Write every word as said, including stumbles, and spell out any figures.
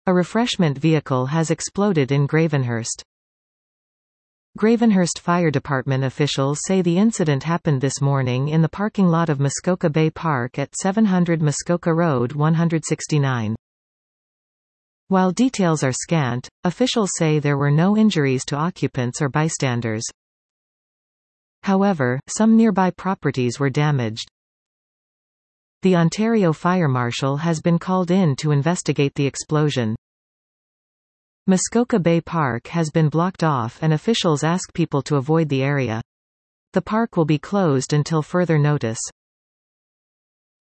A refreshment vehicle has exploded in Gravenhurst. Gravenhurst Fire Department officials say the incident happened this morning in the parking lot of Muskoka Bay Park at seven hundred Muskoka Road one sixty-nine. While details are scant, officials say there were no injuries to occupants or bystanders. However, some nearby properties were damaged. The Ontario Fire Marshal has been called in to investigate the explosion. Muskoka Bay Park has been blocked off and officials ask people to avoid the area. The park will be closed until further notice.